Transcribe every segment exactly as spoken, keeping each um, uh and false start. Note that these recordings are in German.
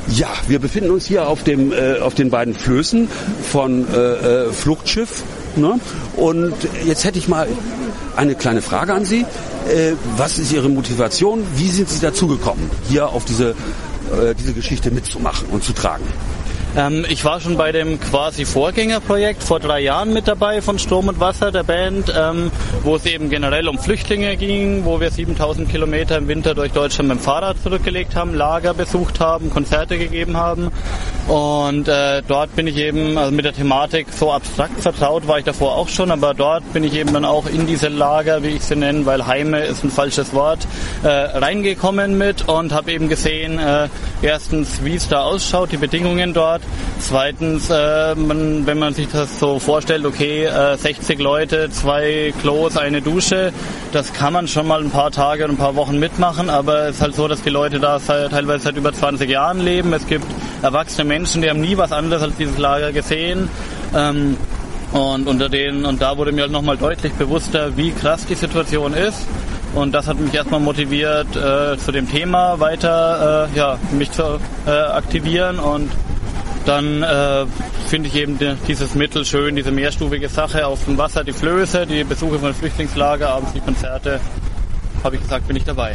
Ja, wir befinden uns hier auf dem äh, auf den beiden Flößen von äh, äh, Fluchtschiff. Ne? Und jetzt hätte ich mal eine kleine Frage an Sie. Äh, was ist Ihre Motivation? Wie sind Sie dazu gekommen, hier auf diese äh, diese Geschichte mitzumachen und zu tragen? Ähm, ich war schon bei dem quasi Vorgängerprojekt vor drei Jahren mit dabei von Strom und Wasser, der Band, ähm, wo es eben generell um Flüchtlinge ging, wo wir siebentausend Kilometer im Winter durch Deutschland mit dem Fahrrad zurückgelegt haben, Lager besucht haben, Konzerte gegeben haben. Und äh, dort bin ich eben, also mit der Thematik so abstrakt vertraut war ich davor auch schon, aber dort bin ich eben dann auch in diese Lager, wie ich sie nenne, weil Heime ist ein falsches Wort, äh, reingekommen mit und habe eben gesehen, äh, erstens, wie es da ausschaut, die Bedingungen dort. Zweitens, äh, man, wenn man sich das so vorstellt, okay, äh, sechzig Leute, zwei Klos, eine Dusche, das kann man schon mal ein paar Tage und ein paar Wochen mitmachen, aber es ist halt so, dass die Leute da seit, teilweise seit über zwanzig Jahren leben. Es gibt erwachsene Menschen, die haben nie was anderes als dieses Lager gesehen. Ähm, und unter denen, und da wurde mir halt nochmal deutlich bewusster, wie krass die Situation ist. Und das hat mich erstmal motiviert, äh, zu dem Thema weiter äh, ja, mich zu äh, aktivieren. Und dann äh, finde ich eben die, dieses Mittel schön, diese mehrstufige Sache auf dem Wasser, die Flöße, die Besuche von Flüchtlingslager, abends die Konzerte. Habe ich gesagt, bin ich dabei.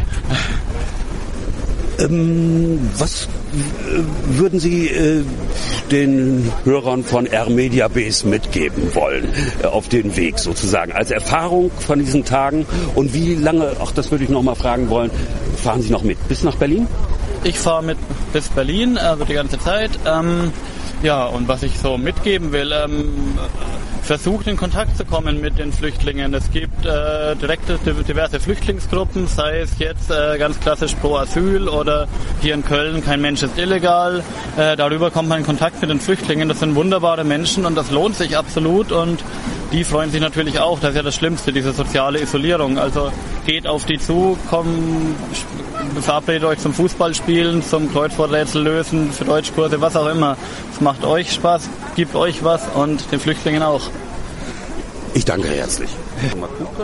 Ähm, was äh, würden Sie äh, den Hörern von R-Media Base mitgeben wollen, äh, auf den Weg sozusagen, als Erfahrung von diesen Tagen? Und wie lange, ach das würde ich noch mal fragen wollen, fahren Sie noch mit? Bis nach Berlin? Ich fahre mit bis Berlin, also die ganze Zeit. Ähm, ja, und was ich so mitgeben will, ähm, versucht in Kontakt zu kommen mit den Flüchtlingen. Es gibt äh, direkte diverse Flüchtlingsgruppen, sei es jetzt äh, ganz klassisch pro Asyl oder hier in Köln kein Mensch ist illegal. Äh, darüber kommt man in Kontakt mit den Flüchtlingen. Das sind wunderbare Menschen und das lohnt sich absolut und die freuen sich natürlich auch. Das ist ja das Schlimmste, diese soziale Isolierung. Also geht auf die zu, komm, verabredet euch zum Fußballspielen, zum Kreuzworträtsel lösen, für Deutschkurse, was auch immer. Es macht euch Spaß, gibt euch was und den Flüchtlingen auch. Ich danke herzlich.